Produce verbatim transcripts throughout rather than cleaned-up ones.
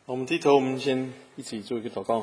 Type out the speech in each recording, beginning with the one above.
我们低头，我们先一起做一个祷告。我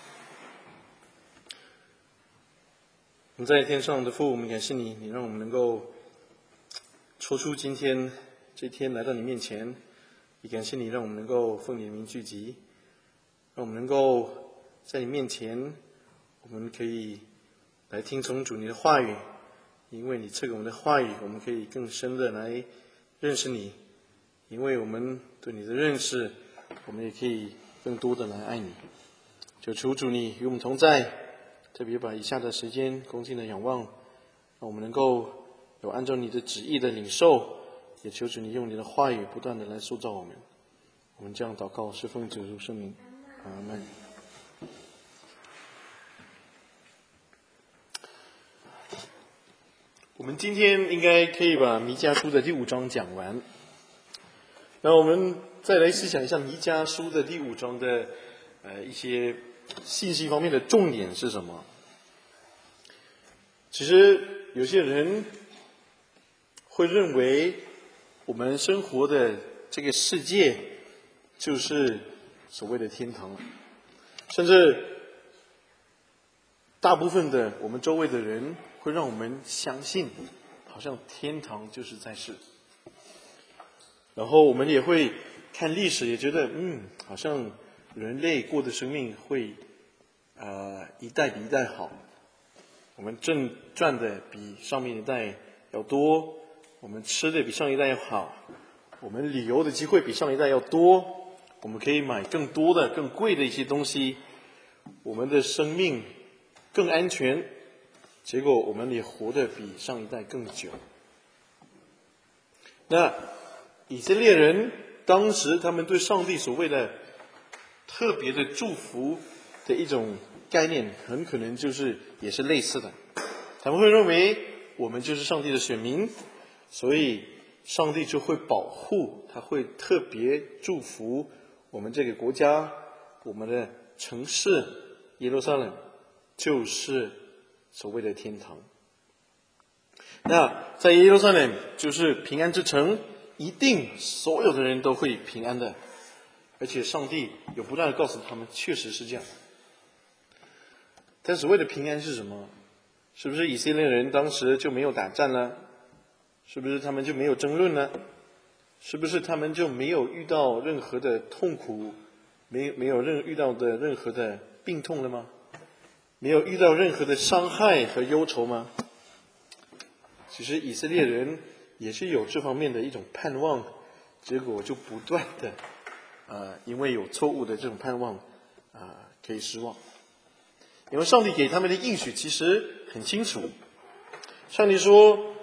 们在天上的父，我们感谢你，你让我们能够抽出今天这一天来到你面前，也感谢你让我们能够奉你的名聚集，让我们能够在你面前，我们可以来听从主你的话语，因为你赐给我们的话语，我们可以更深的来认识你，因为我们对你的认识，我们也可以更多的来爱你。就求主你与我们同在，特别把以下的时间恭敬的仰望，让我们能够有按照你的旨意的领受，也求主你用你的话语不断的来塑造我们。我们这样祷告是奉主耶稣圣名，阿们。我们今天应该可以把弥迦书的第五章讲完，那我们再来思想一下弥迦书的第五章的呃一些信息方面的重点是什么。其实有些人会认为我们生活的这个世界就是所谓的天堂，甚至大部分的我们周围的人会让我们相信好像天堂就是在世，然后我们也会看历史，也觉得嗯，好像人类过的生命会呃一代比一代好，我们挣赚的比上面一代要多，我们吃的比上一代要好，我们旅游的机会比上一代要多，我们可以买更多的更贵的一些东西，我们的生命更安全，结果我们也活得比上一代更久。那以色列人当时他们对上帝所谓的特别的祝福的一种概念，很可能就是也是类似的。他们会认为我们就是上帝的选民，所以上帝就会保护，他会特别祝福我们这个国家，我们的城市耶路撒冷就是所谓的天堂。那在耶路撒冷就是平安之城，一定所有的人都会平安的，而且上帝有不断的告诉他们确实是这样。但所谓的平安是什么？是不是以色列人当时就没有打战了？是不是他们就没有争论了？是不是他们就没有遇到任何的痛苦，没没有任遇到的任何的病痛了吗？没有遇到任何的伤害和忧愁吗？其实以色列人也是有这方面的一种盼望，结果就不断的呃，因为有错误的这种盼望啊、呃，可以失望。因为上帝给他们的应许其实很清楚，上帝说，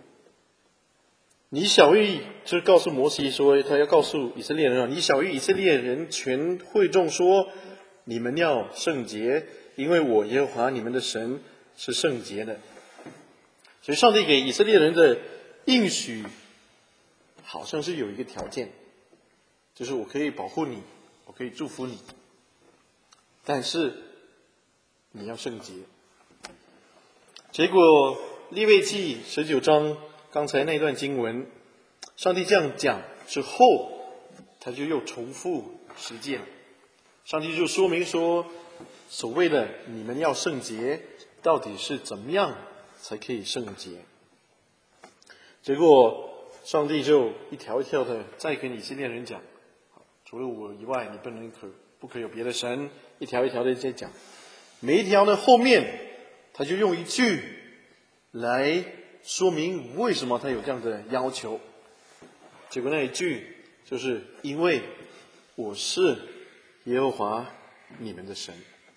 你晓谕，就是告诉摩西说，他要告诉以色列人啊，你晓谕以色列人全会众说，你们要圣洁，因为我耶和华你们的神是圣洁的。所以上帝给以色列人的应许好像是有一个条件，就是我可以保护你，我可以祝福你，但是你要圣洁。结果利未记十九章刚才那段经文，上帝这样讲之后，他就又重复实践，上帝就说明说，所谓的你们要圣洁到底是怎么样才可以圣洁。结果上帝就一条一条的再跟以色列人讲，除了我以外，你不能可不可有别的神，一条一条的在讲。每一条呢后面他就用一句来说明为什么他有这样的要求。结果那一句就是因为我是耶和华你们的神。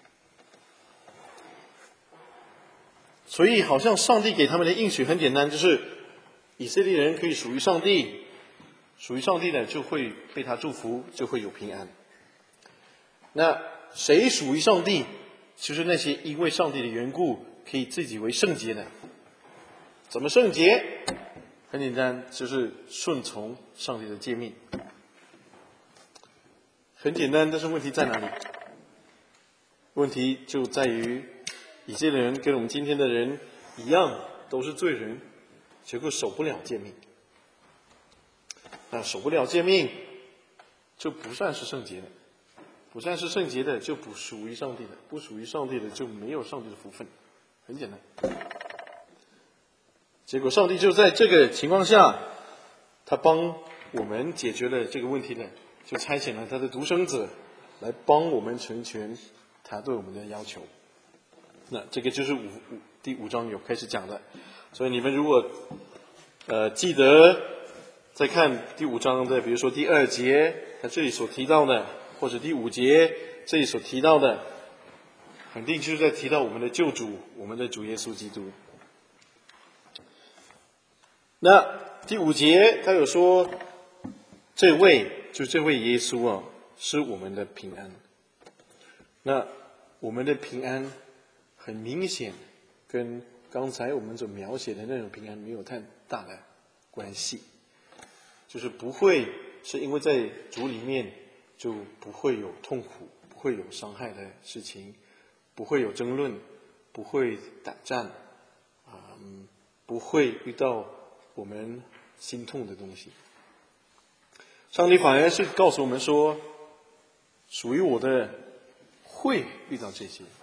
所以好像上帝给他们的应许很简单，就是以色列人可以属于上帝，属于上帝的就会被他祝福，就会有平安。那谁属于上帝？就是那些因为上帝的缘故可以自己为圣洁的。怎么圣洁？很简单，就是顺从上帝的诫命。很简单，但是问题在哪里？问题就在于以色列人跟我们今天的人一样，都是罪人，结果守不了诫命。那守不了诫命就不算是圣洁的。 不算是圣洁的就不属于上帝的，不属于上帝的就没有上帝的福分，很简单。结果上帝就在这个情况下，他帮我们解决了这个问题呢，就差遣了他的独生子来帮我们成全他对我们的要求。那这个就是五五第五章有开始讲的，所以你们如果呃记得再看第五章的，比如说第二节他这里所提到的，或者第五节这里所提到的，肯定就是在提到我们的救主，我们的主耶稣基督。那第五节他有说，这位就这位耶稣啊，是我们的平安。那我们的平安很明显跟刚才我们所描写的那种平安没有太大的关系，就是不会是因为在主里面就不会有痛苦，不会有伤害的事情，不会有争论，不会打战，嗯，不会遇到我们心痛的东西。上帝反而是告诉我们说，属于我的会遇到这些，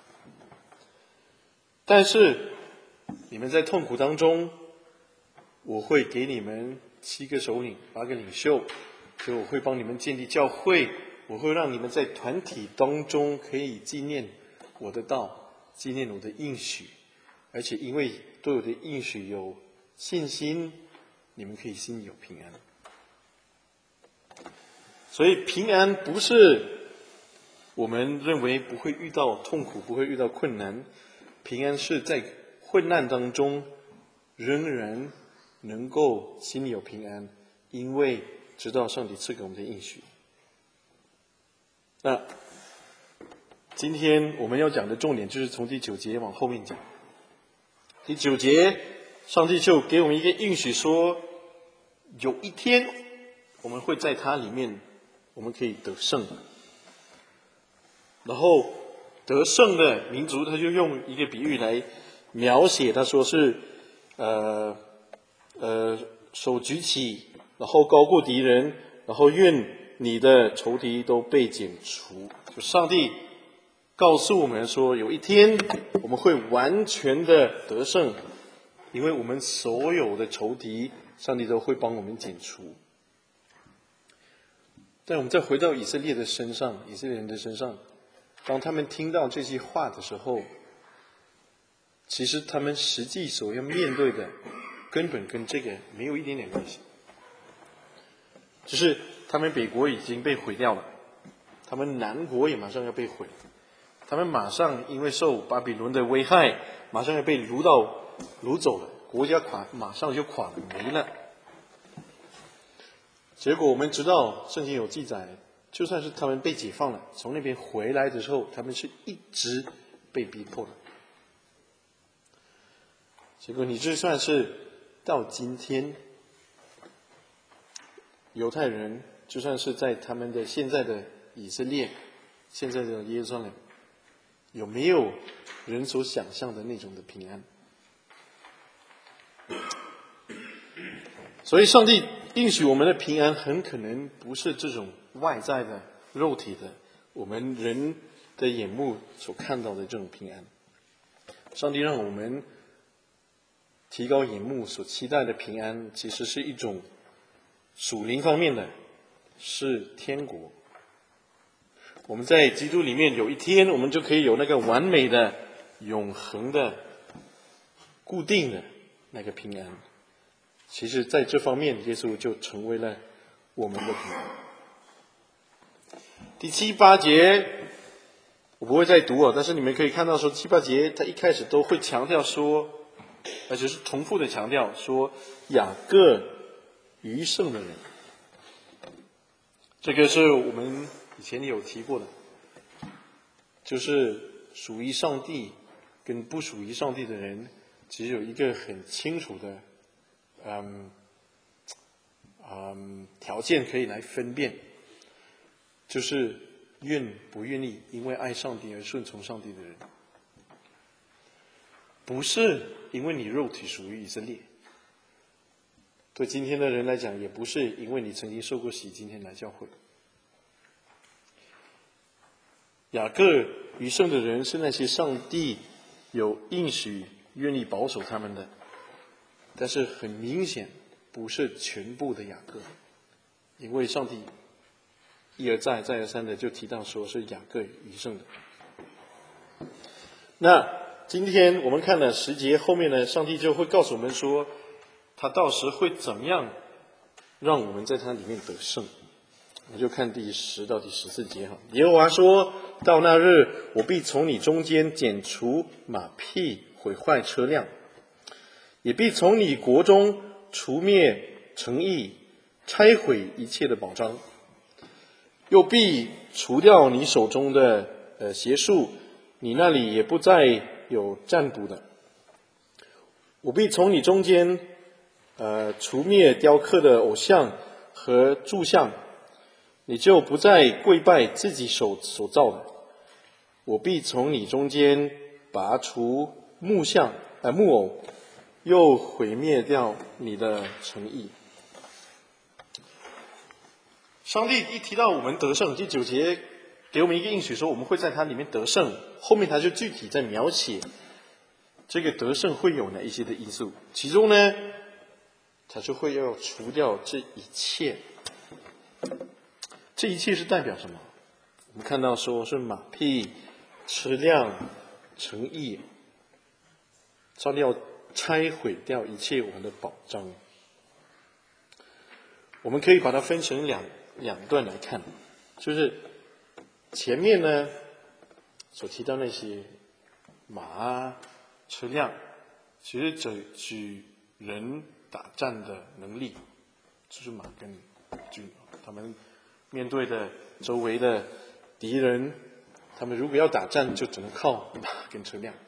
但是你们在痛苦当中，我会给你们七个首领，八个领袖，所以我会帮你们建立教会，我会让你们在团体当中可以纪念我的道，纪念我的应许，而且因为对我的应许有信心，你们可以心里有平安。所以平安不是我们认为不会遇到痛苦，不会遇到困难，平安是在混乱当中仍然能够心里有平安，因为知道上帝赐给我们的应许。那今天我们要讲的重点就是从第九节往后面讲。第九节上帝就给我们一个应许说，有一天我们会在他里面我们可以得胜。然后得胜的民族他就用一个比喻来描写，他说是呃呃手举起，然后高过敌人，然后愿你的仇敌都被剪除。就上帝告诉我们说，有一天我们会完全的得胜，因为我们所有的仇敌上帝都会帮我们剪除。但我们再回到以色列的身上，以色列人的身上，当他们听到这些话的时候，其实他们实际所要面对的根本跟这个没有一点点关系，只是他们北国已经被毁掉了，他们南国也马上要被毁，他们马上因为受巴比伦的危害，马上要被掳到掳走了，国家垮马上就垮了没了。结果我们知道圣经有记载，就算是他们被解放了，从那边回来的时候，他们是一直被逼迫的。结果你就算是到今天，犹太人就算是在他们的现在的以色列，现在的耶路撒冷，有没有人所想象的那种的平安？所以上帝应许我们的平安很可能不是这种外在的肉体的我们人的眼目所看到的这种平安。上帝让我们提高眼目所期待的平安，其实是一种属灵方面的，是天国。我们在基督里面有一天我们就可以有那个完美的永恒的固定的那个平安。其实在这方面耶稣就成为了我们的平安。第七八节我不会再读哦，但是你们可以看到说七八节他一开始都会强调说，而且是重复的强调说雅各余剩的人。这个是我们以前有提过的，就是属于上帝跟不属于上帝的人只有一个很清楚的嗯嗯条件可以来分辨，就是愿不愿意因为爱上帝而顺从上帝的人，不是因为你肉体属于以色列。对今天的人来讲，也不是因为你曾经受过洗今天来教会。 雅各余剩的人是那些上帝有应许愿意保守他们的，但是很明显不是全部的雅各，因为上帝一而再再而三的就提到说是雅各余剩的。那今天我们看了十节后面呢，上帝就会告诉我们说他到时会怎么样让我们在他里面得胜。我们就看第十到第十四节哈。耶和华说，到那日，我必从你中间剪除马匹，毁坏车辆，也必从你国中除灭城邑，拆毁一切的宝藏，又必除掉你手中的呃邪术，你那里也不再有占卜的。我必从你中间呃除灭雕刻的偶像和柱像，你就不再跪拜自己手所造的。我必从你中间拔除木像呃木偶，又毁灭掉你的诚意。上帝一提到我们得胜，第九节给我们一个应许说我们会在他里面得胜，后面他就具体在描写这个得胜会有哪一些的因素，其中呢他就会要除掉这一切。这一切是代表什么？我们看到说是马匹、车辆、城邑，上帝要拆毁掉一切我们的宝藏。我们可以把它分成两两段来看，就是前面呢所提到那些马啊、车辆，其实只举人打战的能力，就是马跟军，他们面对的周围的敌人，他们如果要打战，就只能靠马跟车辆。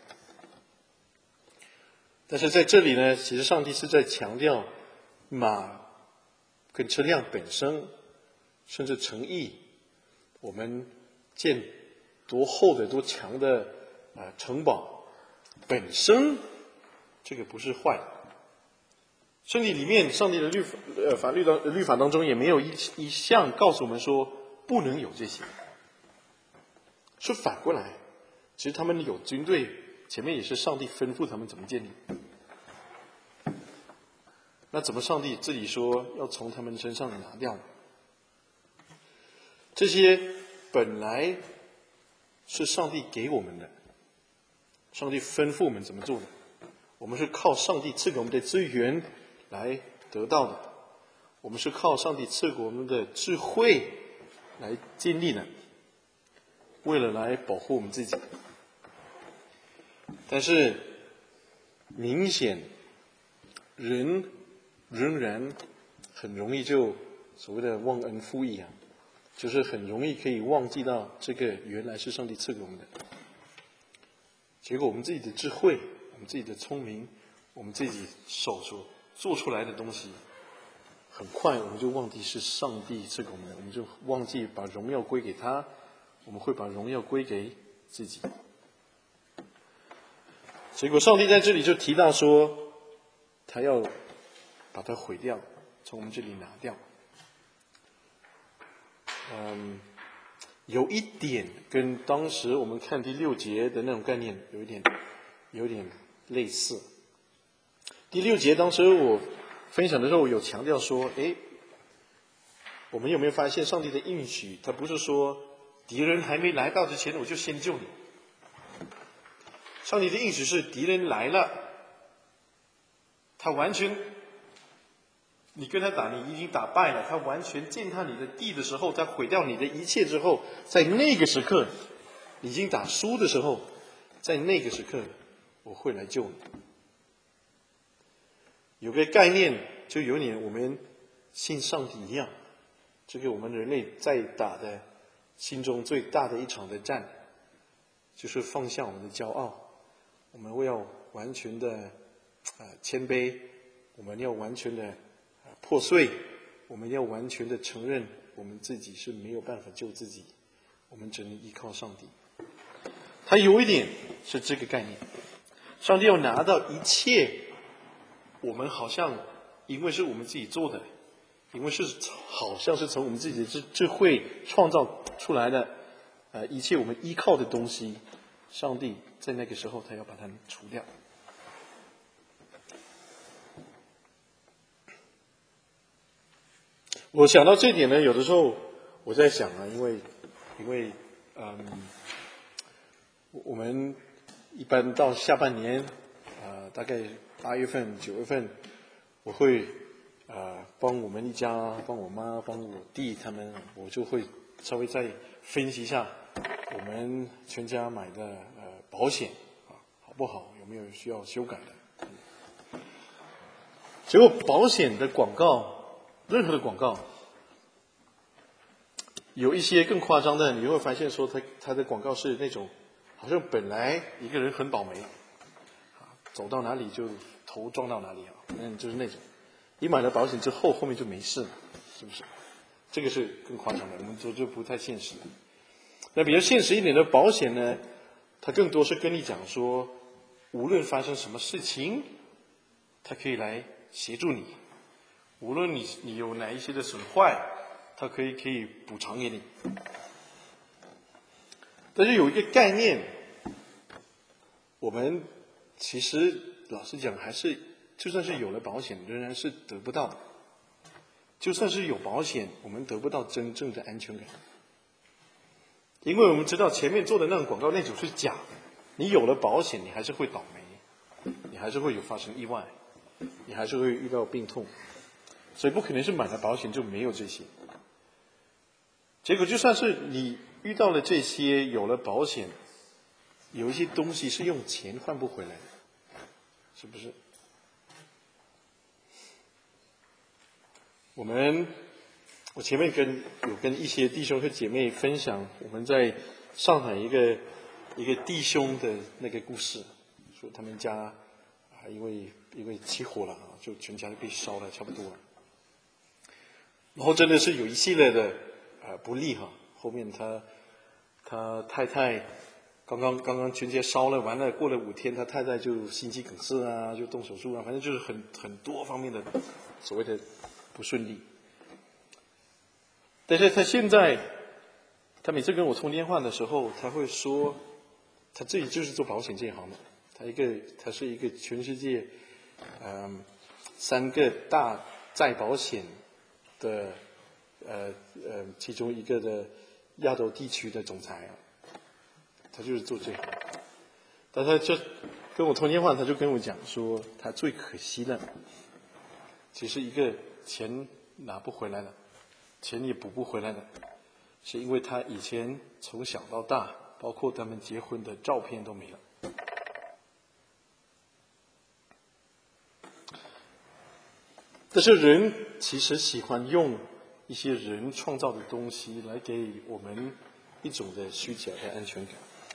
但是在这里呢，其实上帝是在强调马跟车辆本身，甚至诚意，我们建多厚的、多强的啊、呃、城堡，本身这个不是坏的。圣经里面，上帝的律法呃法律当律法当中也没有一一项告诉我们说不能有这些，是反过来，其实他们有军队，前面也是上帝吩咐他们怎么建立。那怎么上帝自己说要从他们身上拿掉呢？这些本来是上帝给我们的，上帝吩咐我们怎么做的，我们是靠上帝赐给我们的资源来得到的，我们是靠上帝赐给我们的智慧来建立的，为了来保护我们自己。但是明显人仍然很容易就所谓的忘恩负义啊，就是很容易可以忘记到这个原来是上帝赐给我们的。结果我们自己的智慧，我们自己的聪明，我们自己手所做出来的东西，很快我们就忘记是上帝赐给我们的，我们就忘记把荣耀归给他，我们会把荣耀归给自己。结果上帝在这里就提到说，他要把它毁掉，从我们这里拿掉。嗯，有一点跟当时我们看第六节的那种概念有一点有点类似。第六节当时我分享的时候有强调说，诶，我们有没有发现上帝的应许，他不是说敌人还没来到之前我就先救你。上帝的应许是敌人来了，他完全你跟他打，你已经打败了，他完全践踏你的地的时候，他毁掉你的一切之后，在那个时刻已经打输的时候，在那个时刻我会来救你。有个概念就有点我们信上帝一样，这个我们人类在打的心中最大的一场的战，就是放下我们的骄傲，我们会要完全的呃谦卑，我们要完全的呃破碎，我们要完全的承认我们自己是没有办法救自己，我们只能依靠上帝。它有一点是这个概念，上帝要拿到一切我们好像因为是我们自己做的，因为是好像是从我们自己的智智慧创造出来的， 呃，一切我们依靠的东西，上帝在那个时候他要把它除掉。我想到这一点呢，有的时候我在想啊，因为因为嗯，我们一般到下半年，呃，大概八月份、九月份，我会呃帮我们一家，帮我妈、帮我弟他们，我就会稍微再分析一下我们全家买的呃保险啊好不好，有没有需要修改的。结果保险的广告，任何的广告，有一些更夸张的，你会发现说它它的广告是那种，好像本来一个人很倒霉，啊，走到哪里就头撞到哪里啊，嗯，就是那种，你买了保险之后，后面就没事了，是不是？这个是更夸张的，我们就就不太现实。那比较现实一点的保险呢，它更多是跟你讲说，无论发生什么事情，它可以来协助你，无论你你有哪一些的损坏，它可以可以补偿给你。但是有一个概念，我们其实老实讲，还是就算是有了保险，仍然是得不到的。就算是有保险，我们得不到真正的安全感，因为我们知道前面做的那种广告那种是假的。你有了保险，你还是会倒霉，你还是会有发生意外，你还是会遇到病痛，所以不可能是买了保险就没有这些。结果就算是你遇到了这些，有了保险，有一些东西是用钱换不回来的，是不是？我们我前面跟有跟一些弟兄和姐妹分享我们在上海一个一个弟兄的那个故事，说他们家啊因为因为起火了啊，就全家被烧了差不多了，然后真的是有一系列的呃不利哈。后面他他太太刚刚刚刚全家烧了完了，过了五天，他太太就心肌梗塞啊，就动手术啊，反正就是很很多方面的所谓的不顺利。但是他现在，他每次跟我通电话的时候，他会说，他自己就是做保险这一行的，他一个他是一个全世界，嗯，三个大再保险的呃呃其中一个的亚洲地区的总裁啊，他就是做这行。但他就跟我通电话，他就跟我讲说，他最可惜的，其实一个钱拿不回来了。钱也补不回来的，是因为他以前从小到大，包括他们结婚的照片都没了。但是人其实喜欢用一些人创造的东西来给我们一种的虚假的安全感。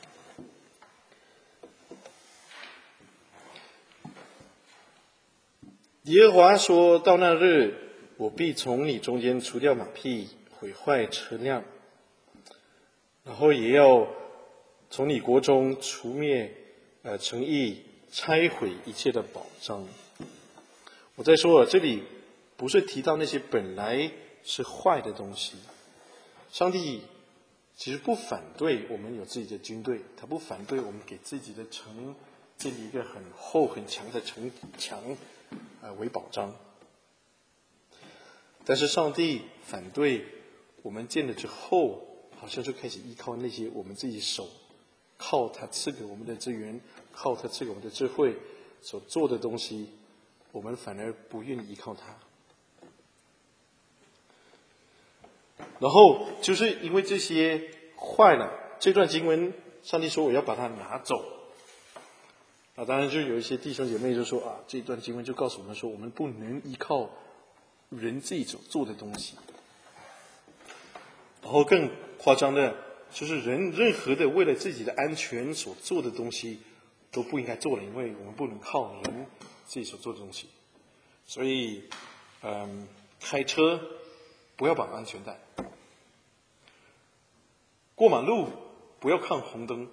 耶和华说到那日，我必从你中间除掉马匹，毁坏车辆，然后也要从你国中除灭呃诚意，拆毁一切的宝藏。我再说了，这里不是提到那些本来是坏的东西。上帝其实不反对我们有自己的军队，他不反对我们给自己的城建立一个很厚很强的城墙呃为保障。但是上帝反对我们建了之后，好像就开始依靠那些我们自己手，靠他赐给我们的资源，靠他赐给我们的智慧所做的东西，我们反而不愿意依靠他。然后就是因为这些坏了，这段经文上帝说我要把它拿走。啊，当然就有一些弟兄姐妹就说啊，这段经文就告诉我们说，我们不能依靠人自己所做的东西。然后更夸张的就是人任何的为了自己的安全所做的东西都不应该做了，因为我们不能靠人自己所做的东西。所以嗯，开车不要绑安全带，过马路不要看红灯，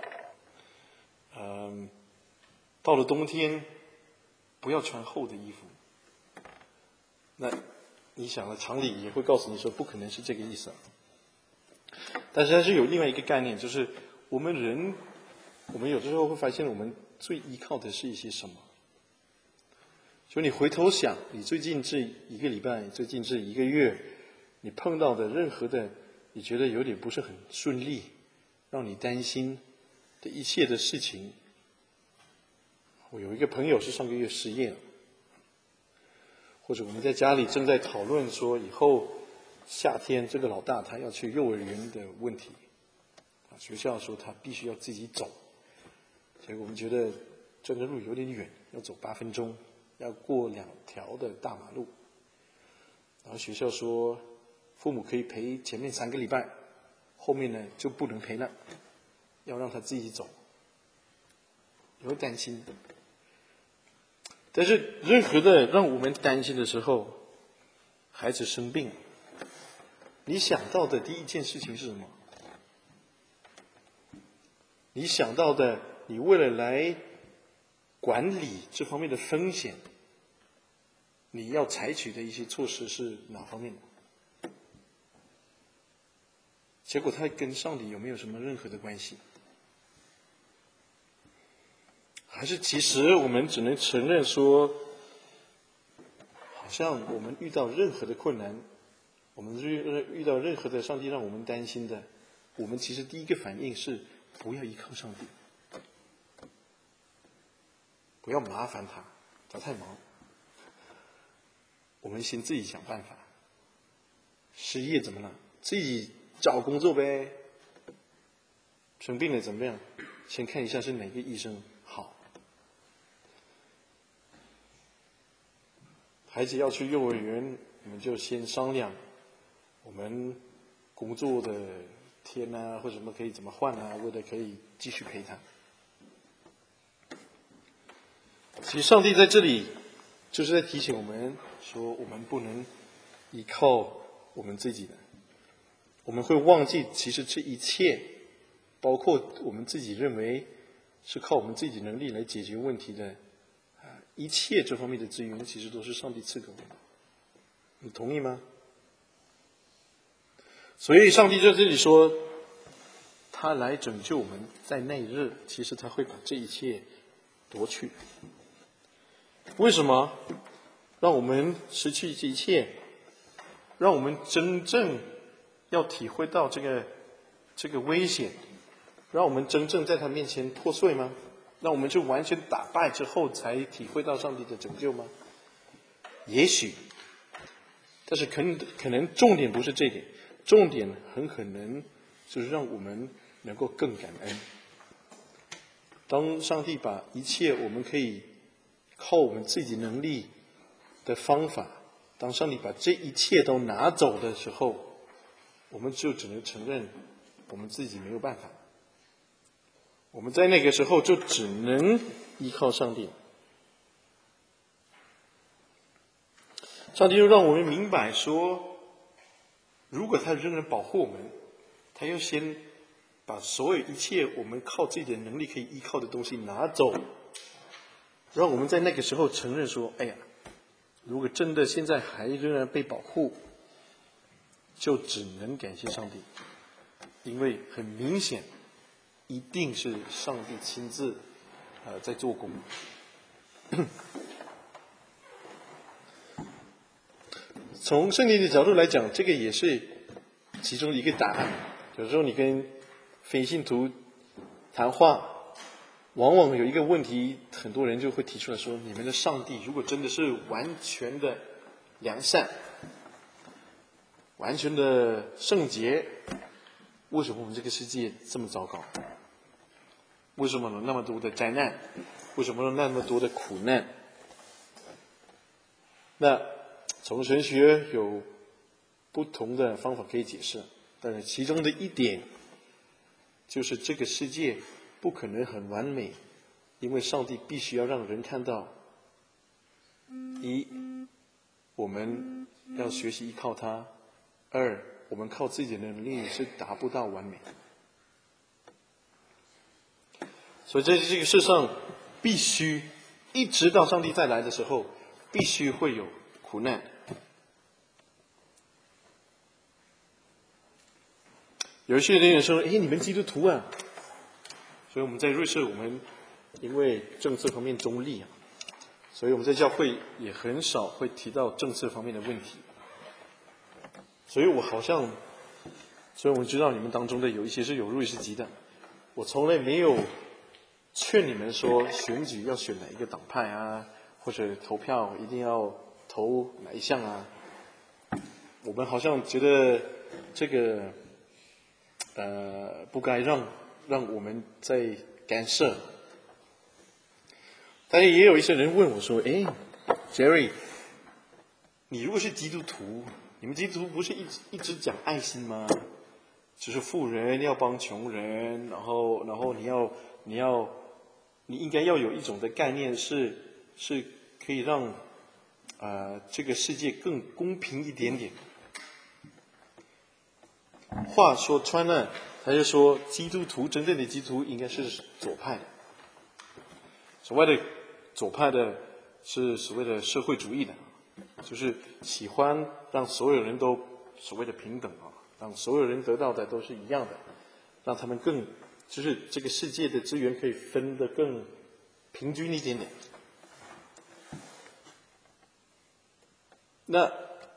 嗯，到了冬天不要穿厚的衣服。那你想了，常理也会告诉你说不可能是这个意思啊。 但是还是有另外一个概念，就是我们人，我们有的时候会发现，我们最依靠的是一些什么？就你回头想，你最近这一个礼拜，最近这一个月，你碰到的任何的，你觉得有点不是很顺利，让你担心的一切的事情。我有一个朋友是上个月失业了，或者我们在家里正在讨论说，以后夏天这个老大他要去幼儿园的问题，啊，学校说他必须要自己走，结果我们觉得这个路有点远，要走八分钟，要过两条的大马路，然后学校说父母可以陪前面三个礼拜，后面呢就不能陪了，要让他自己走，有担心。但是任何的让我们担心的时候，孩子生病，你想到的第一件事情是什么？你想到的，你为了来管理这方面的风险，你要采取的一些措施是哪方面的？结果它跟上帝有没有什么任何的关系？还是其实我们只能承认说，好像我们遇到任何的困难，我们遇遇到任何的上帝让我们担心的，我们其实第一个反应是不要依靠上帝，不要麻烦他，他太忙，我们先自己想办法。失业怎么了？自己找工作呗。生病了怎么样？先看一下是哪个医生好。孩子要去幼儿园，我们就先商量，我们工作的天啊，或者什么可以怎么换啊，为了可以继续陪他。其实上帝在这里就是在提醒我们说，我们不能依靠我们自己的，我们会忘记其实这一切，包括我们自己认为是靠我们自己能力来解决问题的一切这方面的资源，其实都是上帝赐给我们的。你同意吗？所以上帝在这里说，他来拯救我们，在那一日，其实他会把这一切夺去。为什么让我们失去这一切？让我们真正要体会到这个这个危险，让我们真正在他面前破碎吗？让我们就完全打败之后才体会到上帝的拯救吗？也许，但是可能可能重点不是这点，重点很可能就是让我们能够更感恩。当上帝把一切我们可以靠我们自己能力的方法，当上帝把这一切都拿走的时候，我们就只能承认我们自己没有办法。我们在那个时候就只能依靠上帝。上帝就让我们明白说，如果他仍然保护我们，他要先把所有一切我们靠自己的能力可以依靠的东西拿走，让我们在那个时候承认说，哎呀，如果真的现在还仍然被保护，就只能感谢上帝，因为很明显一定是上帝亲自呃在做工。从圣经的角度来讲，这个也是其中一个答案。有时候你跟非信徒谈话，往往有一个问题，很多人就会提出来说，你们的上帝如果真的是完全的良善，完全的圣洁，为什么我们这个世界这么糟糕？为什么有那么多的灾难？为什么有那么多的苦难？那从神学有不同的方法可以解释，但是其中的一点就是这个世界不可能很完美，因为上帝必须要让人看到，一，我们要学习依靠他；二，我们靠自己的能力是达不到完美。所以在这个世上，必须一直到上帝再来的时候，必须会有苦难。 有一些人也说，哎，你们基督徒啊，所以我们在瑞士，我们因为政策方面中立啊，所以我们在教会也很少会提到政策方面的问题。所以我好像，所以我们知道你们当中的有一些是有瑞士籍的，我从来没有劝你们说选举要选哪一个党派啊，或者投票一定要投哪一项啊。我们好像觉得这个呃不该让让我们在干涉。但是也有一些人问我说：“哎 ，Jerry， 你如果是基督徒，你们基督徒不是一直一直讲爱心吗？就是富人要帮穷人，然后然后你要你要你应该要有一种的概念是是可以让啊、呃、这个世界更公平一点点。”话说穿了，他就说基督徒真正的基督徒应该是左派的。所谓的左派的是所谓的社会主义的，就是喜欢让所有人都所谓的平等啊，让所有人得到的都是一样的，让他们更就是这个世界的资源可以分得更平均一点点。那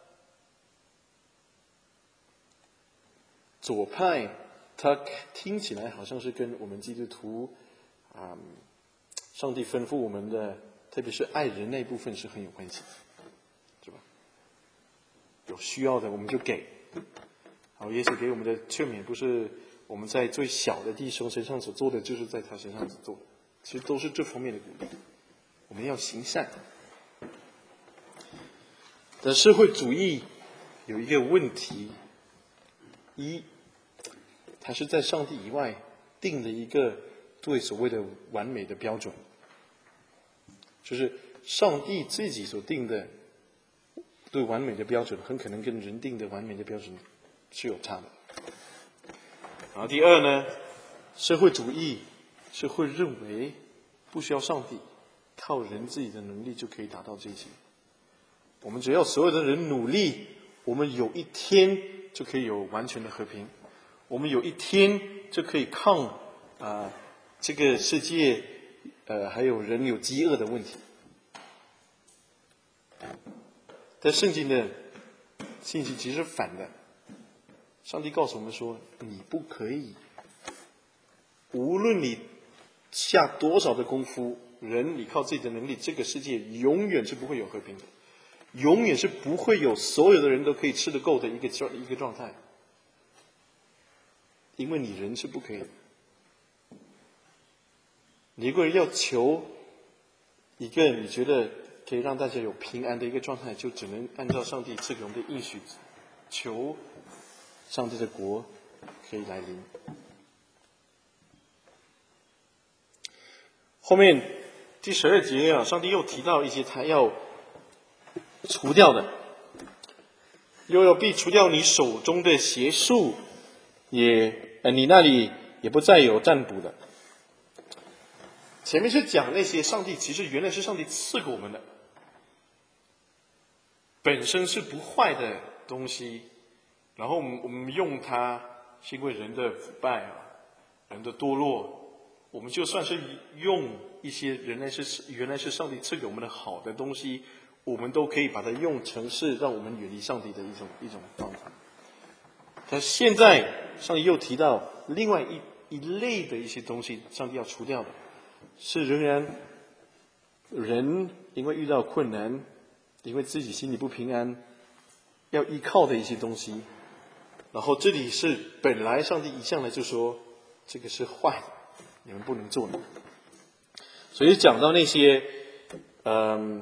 左派它听起来好像是跟我们基督徒啊、嗯，上帝吩咐我们的，特别是爱人那部分是很有关系，是吧？有需要的我们就给，好，耶稣给我们的劝勉不是我们在最小的弟兄身上所做的，就是在他身上所做的，其实都是这方面的鼓励。我们要行善。但社会主义有一个问题，一，它是在上帝以外定了一个对所谓的完美的标准，就是上帝自己所定的对完美的标准，很可能跟人定的完美的标准是有差的。然后第二呢，社会主义是会认为不需要上帝，靠人自己的能力就可以达到这些。我们只要所有的人努力，我们有一天就可以有完全的和平，我们有一天就可以抗啊、呃、这个世界呃还有人有饥饿的问题。但圣经的信息其实反的，上帝告诉我们说，你不可以，无论你下多少的功夫，人你靠自己的能力，这个世界永远是不会有和平的，永远是不会有所有的人都可以吃得够的一个一个状态，因为你人是不可以的。你如果要求一个你觉得可以让大家有平安的一个状态，就只能按照上帝赐给我们的应许，求上帝的国可以来临。后面第十二节啊，上帝又提到一些他要除掉的，又要必除掉你手中的邪术，也呃你那里也不再有占卜的。前面是讲那些上帝其实原来是上帝赐给我们的，本身是不坏的东西，然后我们我们用它是因为人的腐败啊，人的堕落，我们就算是用一些原来是原来是上帝赐给我们的好的东西，我们都可以把它用成是让我们远离上帝的一种一种方法。但现在上帝又提到另外一一类的一些东西，上帝要除掉的，是仍然人因为遇到困难，因为自己心里不平安，要依靠的一些东西。然后这里是本来上帝一向来就说这个是坏的，你们不能做的。所以讲到那些嗯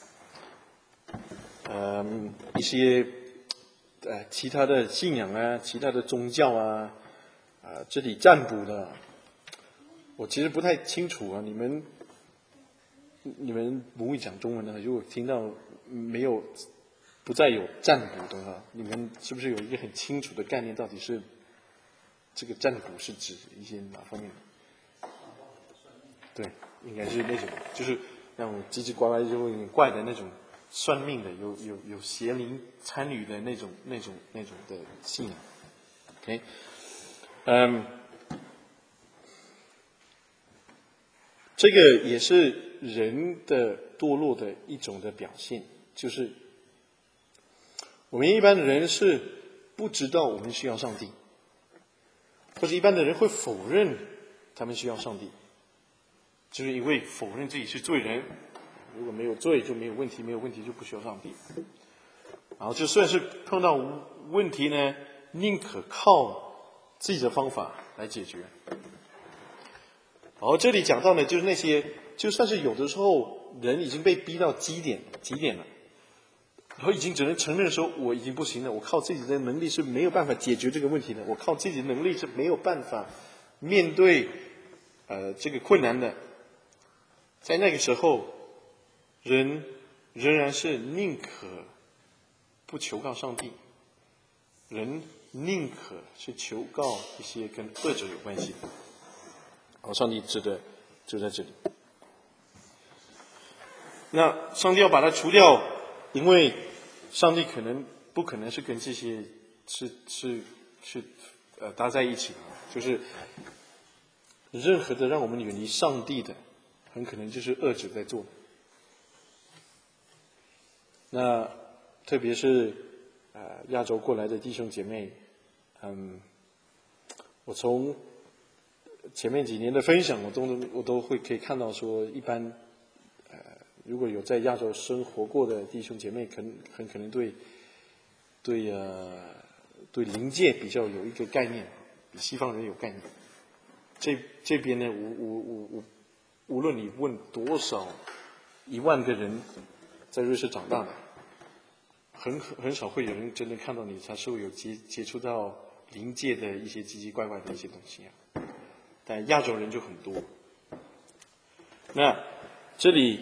嗯一些呃其他的信仰啊，其他的宗教啊，啊、呃、这里占卜的，我其实不太清楚啊。你们你们不会讲中文的，如果听到没有不再有占卜的话，你们是不是有一个很清楚的概念，到底是这个占卜是指一些哪方面的？对，应该是那种就是那种叽叽呱呱就有点怪的那种算命的，有有有邪灵参与的那种那种那种的信仰。OK， 嗯，这个也是人的堕落的一种的表现，就是我们一般的人是不知道我们需要上帝，或者一般的人会否认他们需要上帝，就是因为否认自己是罪人，如果没有罪就没有问题，没有问题就不需要上帝。然后就算是碰到问题呢，宁可靠自己的方法来解决。然后这里讲到呢，就是那些就算是有的时候人已经被逼到极点极点了，然后已经只能承认说我已经不行了，我靠自己的能力是没有办法解决这个问题的，我靠自己的能力是没有办法面对呃这个困难的。在那个时候，人仍然是宁可不求告上帝，人宁可是求告一些跟恶者有关系的。好，上帝指的就在这里。那上帝要把它除掉，因为上帝可能不可能是跟这些是是是呃搭在一起的，就是任何的让我们远离上帝的，很可能就是恶者在做。那特别是呃亚洲过来的弟兄姐妹，嗯，我从前面几年的分享，我都我都会可以看到说，一般呃如果有在亚洲生活过的弟兄姐妹，可能很可能对对呃对灵界比较有一个概念，比西方人有概念。这这边呢，无无无无无论你问多少一万个人在瑞士长大的，很很少会有人真的看到你，他是会有接接触到灵界的一些奇奇怪怪的一些东西啊。但亚洲人就很多。那这里，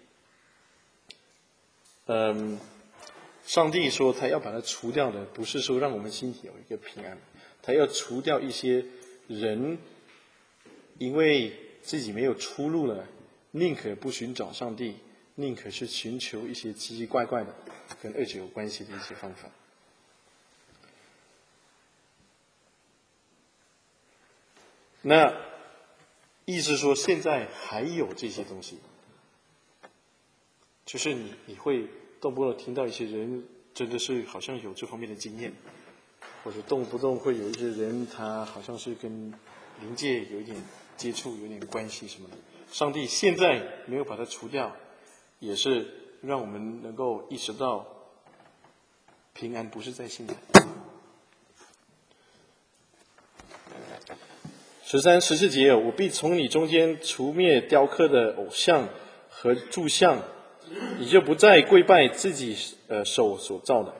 嗯，上帝说他要把它除掉的，不是说让我们心里有一个平安，他要除掉一些人，因为自己没有出路了，宁可不寻找上帝，宁可是寻求一些奇奇怪怪的跟恶者有关系的一些方法。那意思说现在还有这些东西，就是你你会动不动听到一些人真的是好像有这方面的经验，或者动不动会有一些人他好像是跟灵界有一点接触，有点关系什么的。上帝现在没有把它除掉，也是让我们能够意识到平安不是在现在。十三、十四节，我必从你中间除灭雕刻的偶像和柱像，你就不再跪拜自己呃手所造的。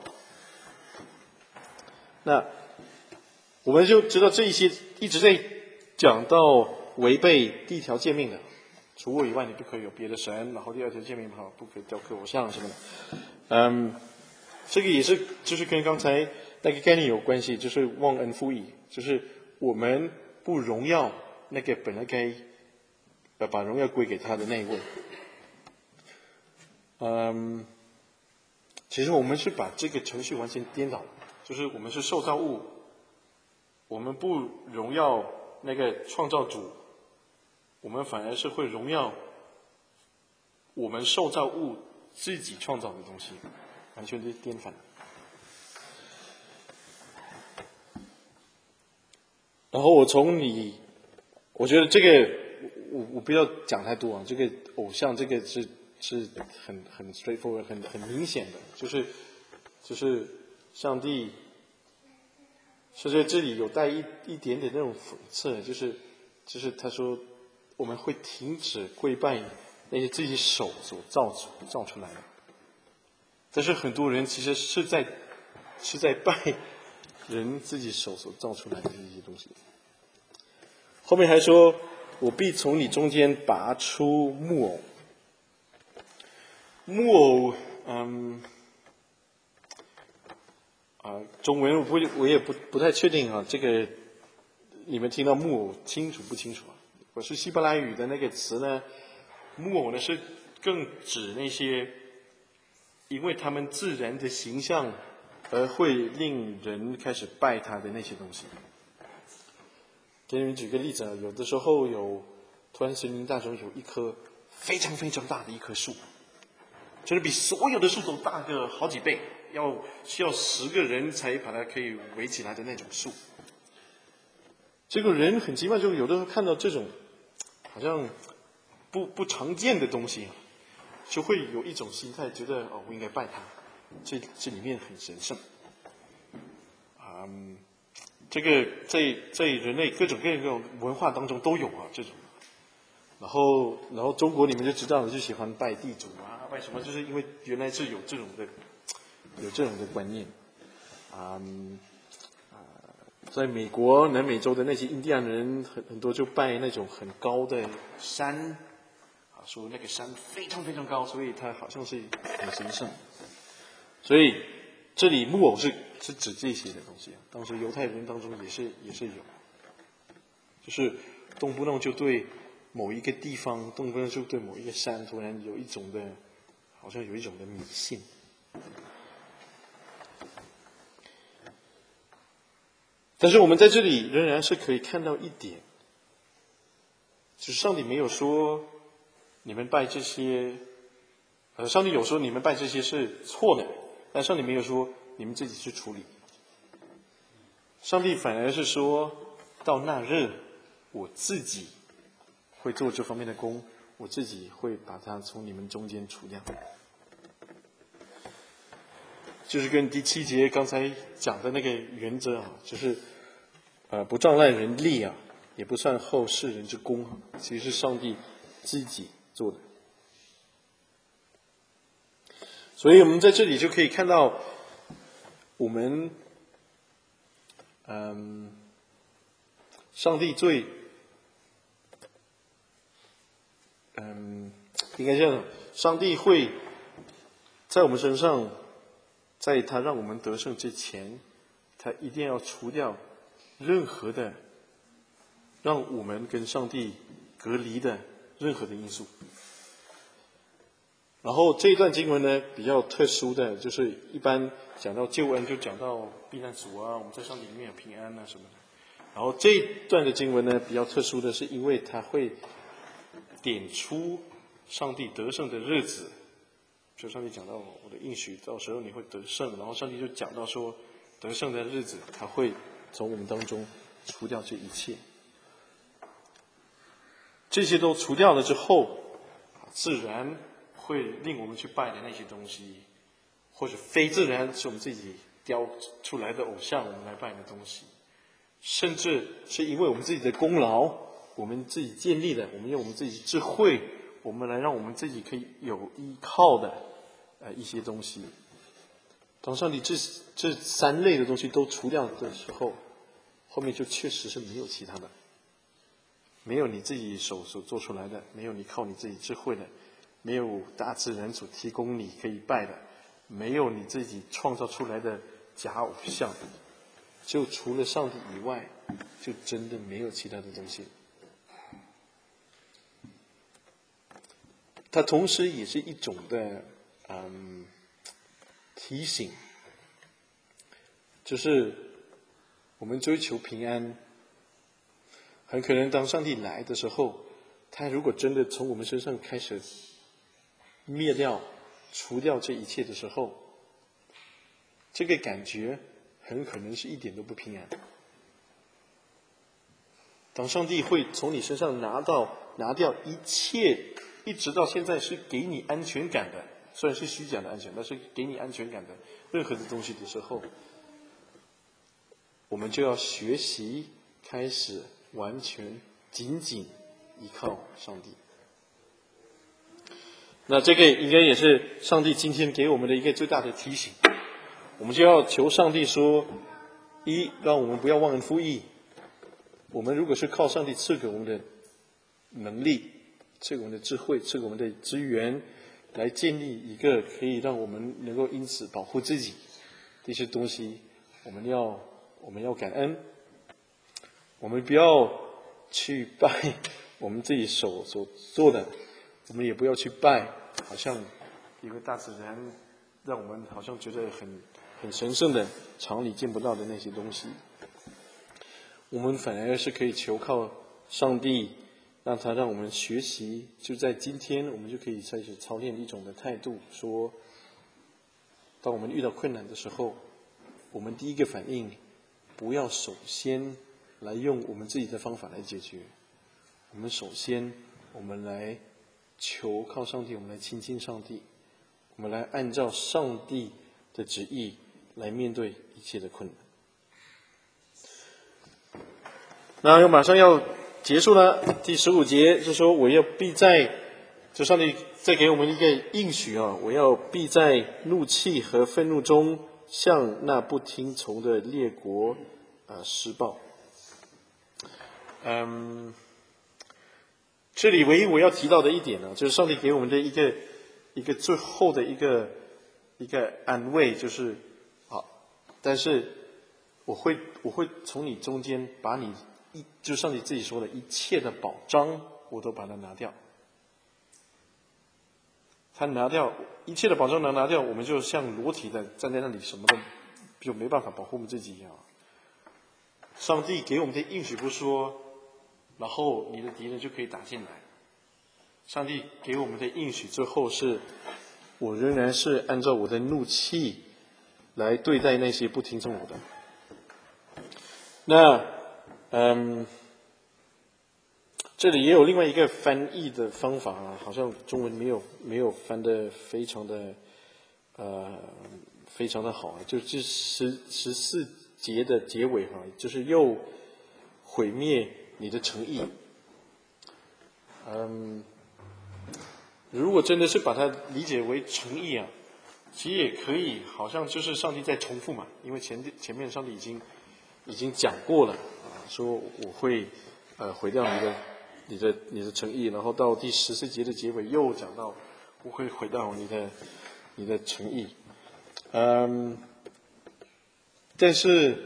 那我们就知道这一些一直在讲到违背第一条诫命的，除我以外你不可以有别的神，然后第二条诫命好不可以雕刻偶像什么的。嗯，这个也是就是跟刚才那个概念有关系，就是忘恩负义，就是我们不荣耀那个本来该呃把荣耀归给他的那一位。嗯，其实我们是把这个程序完全颠倒了，就是我们是受造物，我们不荣耀那个创造主，我们反而是会荣耀我们受造物自己创造的东西，完全是颠反。然后我从你，我觉得这个我我不要讲太多啊，这个偶像这个是是很很 straightforward 很很明显的，就是就是上帝是在这里有带一一点点那种讽刺，就是就是他说我们会停止跪拜那些自己手所造出造出来的，但是很多人其实是在是在拜人自己手所造出来的这些东西。后面还说，我必从你中间拔出木偶。木偶，嗯，啊，中文我不我也不不太确定啊，这个你们听到木偶清楚不清楚啊？我是希伯来语的那个词呢，木偶呢是更指那些因为他们自然的形象而会令人开始拜他的那些东西。 给你们举个例子啊，有的时候有突然森林当中有一棵非常非常大的一棵树，就是比所有的树都大个好几倍，要需要十个人才把它可以围起来的那种树。这个人很奇怪，就有的时候看到这种好像不不常见的东西，就会有一种心态，觉得哦，我应该拜他，这这里面很神圣。嗯，这个在在人类各种各样的文化当中都有啊，这种。然后然后中国你们就知道了，就喜欢拜地主啊，拜什么，就是因为原来是有这种的有这种的观念。嗯。在美国、南美洲的那些印第安人，很很多就拜那种很高的山，啊，说那个山非常非常高，所以它好像是很神圣。所以这里木偶是是指这些的东西。当时犹太人当中也是也是有，就是动不动就对某一个地方，动不动就对某一个山，突然有一种的，好像有一种的迷信。但是我们在这里仍然是可以看到一点，就是上帝没有说你们拜这些，呃，上帝有说你们拜这些是错的，但上帝没有说你们自己去处理。上帝反而是说到那日，我自己会做这方面的工，我自己会把它从你们中间除掉。就是跟第七节刚才讲的那个原则啊，就是呃不仗赖人力啊，也不算后世人之功，其实是上帝自己做的。所以我们在这里就可以看到，我们嗯，上帝最嗯应该这样，上帝会在我们身上，在他让我们得胜之前，他一定要除掉任何的让我们跟上帝隔离的任何的因素。然后这一段经文呢，比较特殊的就是一般讲到救恩就讲到避难所啊，我们在上帝里面有平安啊什么的。然后这一段的经文呢，比较特殊的是因为它会点出上帝得胜的日子，就上帝讲到我的应许，到时候你会得胜，然后上帝就讲到说得胜的日子，他会从我们当中除掉这一切。这些都除掉了之后，自然会令我们去拜的那些东西，或者非自然是我们自己雕出来的偶像，我们来拜的东西，甚至是因为我们自己的功劳，我们自己建立的，我们用我们自己智慧，我们来让我们自己可以有依靠的呃一些东西。当上帝这这三类的东西都除掉的时候，后面就确实是没有其他的，没有你自己手所做出来的，没有你靠你自己智慧的，没有大自然所提供你可以拜的，没有你自己创造出来的假偶像，就除了上帝以外，就真的没有其他的东西。它同时也是一种的嗯提醒，就是我们追求平安，很可能当上帝来的时候，他如果真的从我们身上开始灭掉、除掉这一切的时候，这个感觉很可能是一点都不平安。当上帝会从你身上拿到、拿掉一切，一直到现在是给你安全感的，虽然是虚假的安全，但是给你安全感的任何的东西的时候，我们就要学习开始完全紧紧依靠上帝。那这个应该也是上帝今天给我们的一个最大的提醒，我们就要求上帝说，一，让我们不要忘恩负义。我们如果是靠上帝赐给我们的能力，赐给我们的智慧，赐给我们的资源，来建立一个可以让我们能够因此保护自己这些东西，我们要我们要感恩，我们不要去拜我们自己手所做的，我们也不要去拜好像一个大自然让我们好像觉得很很神圣的常理见不到的那些东西。 我们反而是可以求靠上帝，让他让我们学习。就在今天，我们就可以开始操练一种的态度，说，当我们遇到困难的时候，我们第一个反应，不要首先来用我们自己的方法来解决。我们首先，我们来求靠上帝，我们来亲近上帝，我们来按照上帝的旨意来面对一切的困难。那又马上要结束了，第十五节就说我要必在，就上帝再给我们一个应许啊，我要必在怒气和愤怒中向那不听从的列国啊施报。嗯，这里唯一我要提到的一点呢，就是上帝给我们的一个一个最后的一个一个安慰，就是好，但是我会我会从你中间把你一，就上帝自己说的一切的保障，我都把它拿掉。他拿掉一切的保障，能拿掉，我们就像裸体的站在那里，什么都就没办法保护我们自己一样。上帝给我们的应许不说，然后你的敌人就可以打进来。上帝给我们的应许最后是，我仍然是按照我的怒气来对待那些不听从我的。那嗯，这里也有另外一个翻译的方法啊，好像中文没有没有翻得非常的呃非常的好啊，就是十十四节的结尾哈、啊，就是又毁灭你的诚意。嗯，如果真的是把它理解为诚意啊，其实也可以，好像就是上帝在重复嘛，因为前前面上帝已经已经讲过了啊，说我会呃毁掉你的你的你的诚意，然后到第十四节的结尾又讲到我会毁掉你的你的诚意。嗯，但是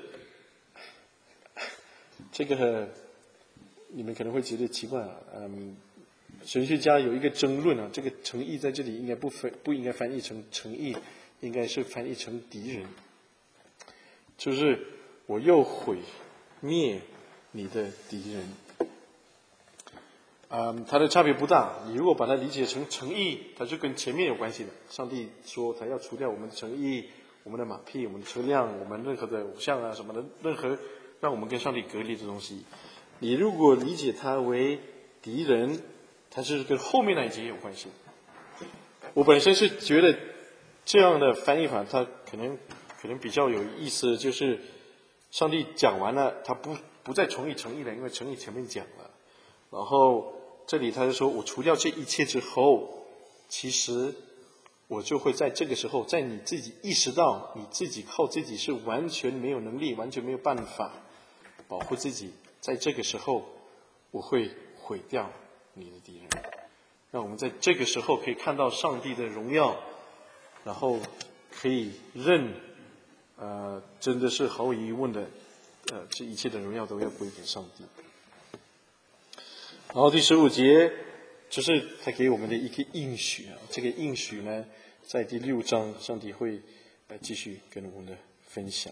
这个你们可能会觉得奇怪啊，嗯，神学家有一个争论啊，这个诚意在这里应该不翻不应该翻译成诚意，应该是翻译成敌人，就是我又毁灭你的敌人。嗯，它的差别不大。你如果把它理解成诚意，它就跟前面有关系的。上帝说他要除掉我们的诚意，我们的马匹，我们的车辆，我们任何的偶像啊什么的，任何让我们跟上帝隔离的东西。你如果理解它为敌人，它是跟后面那一节有关系。我本身是觉得这样的翻译法，它可能可能比较有意思，就是上帝讲完了，他不不再重译诚意了，因为诚意前面讲了。然后这里他就说，我除掉这一切之后，其实我就会在这个时候，在你自己意识到你自己靠自己是完全没有能力，完全没有办法保护自己，在这个时候我会毁掉你的敌人，让我们在这个时候可以看到上帝的荣耀，然后可以认呃真的是毫无疑问的呃这一切的荣耀都要归给上帝。然后第十五节就是他给我们的一个应许啊，这个应许呢，在第六章上帝会呃继续跟我们的分享。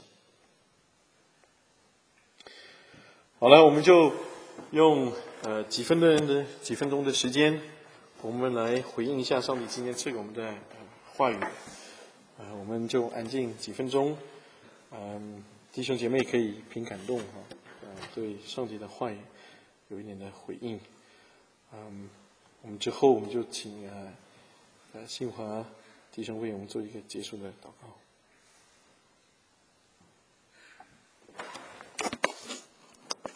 好了，我们就用呃几分的的几分钟的时间，我们来回应一下上帝今天赐给我们的、呃、话语。呃，我们就安静几分钟，嗯、呃，弟兄姐妹可以凭感动哈，呃，对上帝的话语有一点的回应。嗯，我们之后我们就请呃呃新华弟兄为我们做一个结束的祷告。